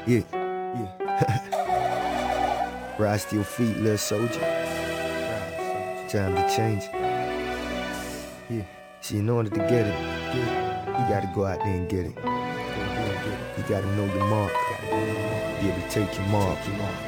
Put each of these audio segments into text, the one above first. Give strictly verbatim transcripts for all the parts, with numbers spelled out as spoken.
Yeah, yeah. Rise to your feet, little soldier. Time to change. Yeah. See, in order to get it, you gotta go out there and get it. You gotta know your mark. Be able to take your mark.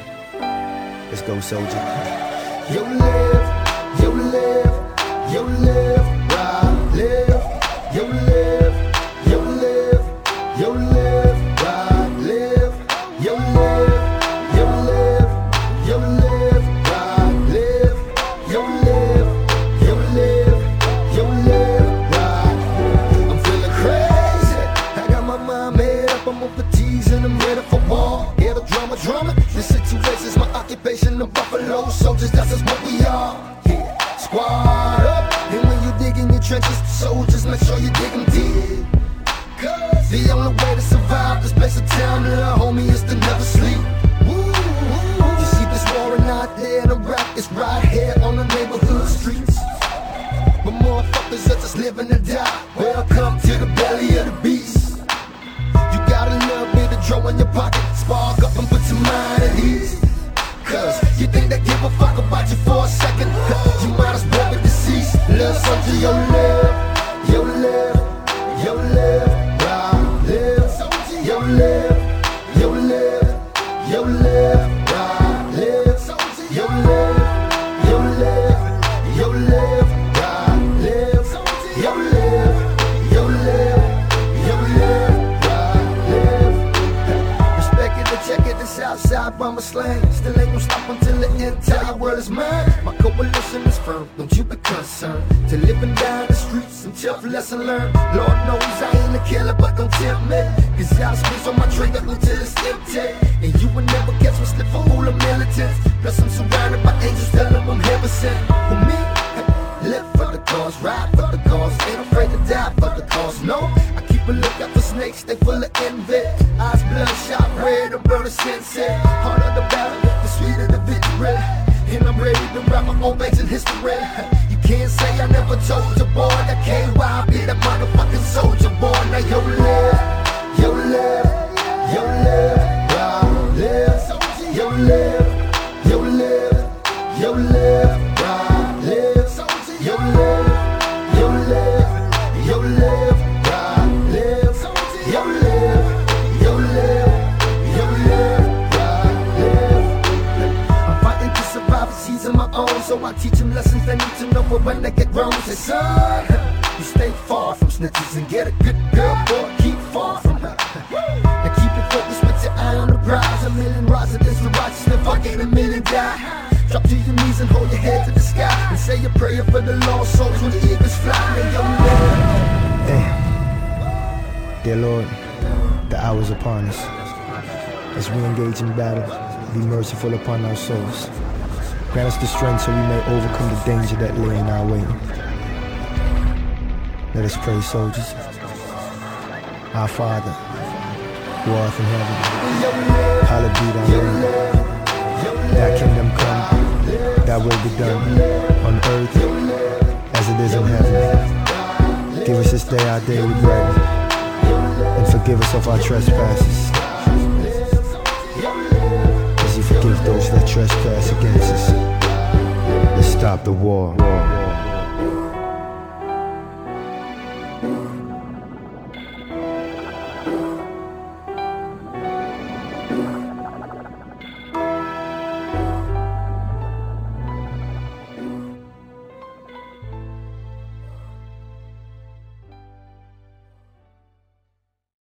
Let's go, soldier. You live, you live, you live, right, live. You live, you live, you live, right, live. You live, you live, you live, right, live. You live, you live, you live, right. I'm feeling crazy. I got my mind made up. I'm off the tees and I'm ready for war. Yeah, the drama, drama. This situation's my occupation. The Buffalo Soldiers, that's just what we are. Yeah, squad up. And when you dig in your trenches, soldiers, make sure you dig them deep. Cause the only way to survive this place of town, little homie, is to never sleep. Woo, woo. You see this warring out there, the rap is right here on the neighborhood streets. But motherfuckers are just living to die. Welcome to the belly of the beast. You got a little bit of dough in your pocket, spark up and put your mind at ease. Cause you think they give a fuck about you for a second, you might as well be deceased. Little soldier, you live, you live, you live, right, live. You live, you live, you live, right, live. You live, you live, you live, right, live. You live, you live, you live, right, live. Respect it, check it, this outside bomber slang. Still ain't gonna stop until the entire world is mine. My coalition is firm, don't you be concerned. To live and die in the streets, some tough lesson learned. Lord knows I ain't a killer, but don't tempt me. Cause I'll squeeze on my trigger until it's empty. And you will never catch me slip for all the militants. Plus I'm surrounded by angels, tell them I'm heaven sent. For me, live for the cause, ride for the cause. Ain't afraid to die for the cause, no. I keep a lookout for snakes, they full of envy. Eyes bloodshot red, I'm burning sensei. Heart of the battle, the sweet of the victory. And I'm ready to write my own page in history. You can't say I never told you, boy. That K Y be the motherfucking soldier, boy. Now you live, you live, you live, right, live. You live, you live, you live, right, live. You live, you live, you live, right, live. You live, you live, you live, right, live. I'm fighting to survive a season my own, so I teach them lessons they need to know for when they get grown. Say, son, you stay far from snitches and get a good girl, boy, keep far from her. And keep your focus with your eye on the prize. A million residents for righteousness, fuck it, a million die. Drop to your knees and hold your head to the sky and say a prayer for the lost souls when the eagles fly. And you live. Damn. Dear Lord, the hour is upon us. As we engage in battle, be merciful upon our souls. Grant us the strength so we may overcome the danger that lay in our way. Let us pray, soldiers. Our Father, who art in heaven, hallowed be thy name. Thy kingdom come, thy will be done, on earth as it is in heaven. Give us this day our daily bread, and forgive us of our trespasses, as you forgive those that trespass against us. Let's stop the war.